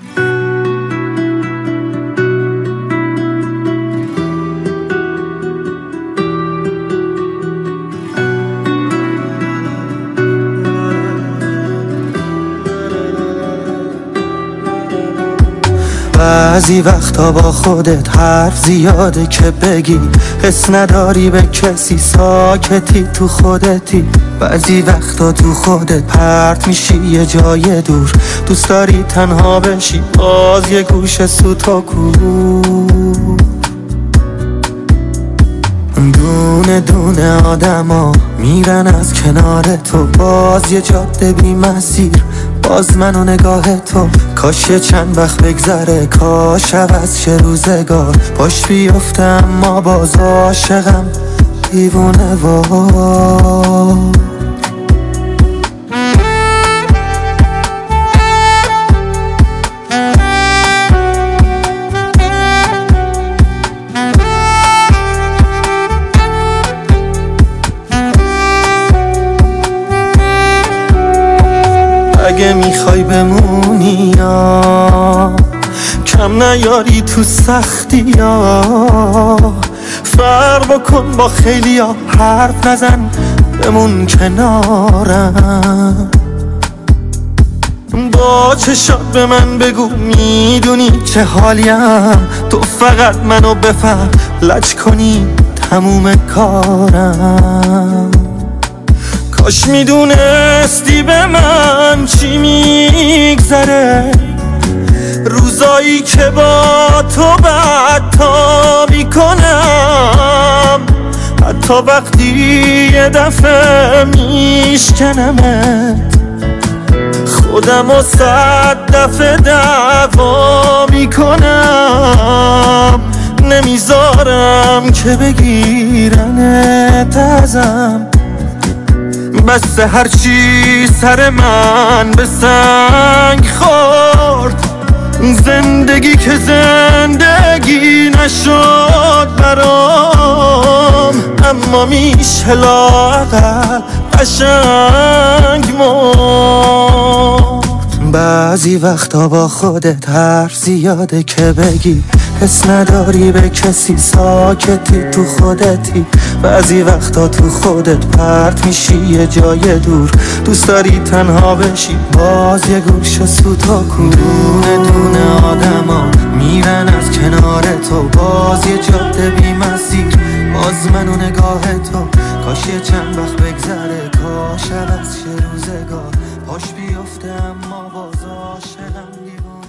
بعضی وقتا با خودت حرف زیاده که بگی، حس نداری به کسی، ساکتی تو خودتی. بعضی وقتا تو خودت پرت میشی یه جای دور، دوست داری تنها بشی باز یه گوشه سوتاکو. دونه دونه آدما میرن از کنار تو، باز یه جاده بی مسیر، باز من و نگاه تو. کاش یه چند وقت بگذره، کاش عوض شه روزگار، پاش بیفته اما باز عاشقم دیوونه وار. اگه میخوای بمونی یا کم نیاری تو سختی یا، فرق بکن با خیلی ها، حرف نزن بمون کنارم. با چشات به من بگو میدونی چه حالیم، تو فقط منو بفهم، لج کنی تموم کارم. کاش میدونستی به من چی میگذره، روزایی که با تو بدتا میکنم، حتی وقتی یه دفعه میشکنمت، خودم و 100 دفعه دعوا میکنم. نمیذارم که بگیرنت ازم، بس هرچی سر من به سنگ خورد، زندگی که زندگی نشد برام، اما میشه لااقل قشنگ مرد. بعضی وقتا با خودت حرف زیاده که بگی، حس نداری به کسی، ساکتی تو خودتی. بعضی وقتا تو خودت پرت میشی یه جای دور، دوست داری تنها بشی باز یه گوشه سوتاکو. دونه دونه آدما میرن از کنار تو، باز یه جاده بی مسیر، باز من و نگاه تو. کاش یه چند وقت بگذره، کاش عوض شه روزگار، پاش بیفته اما باز عاشقم دیوونه.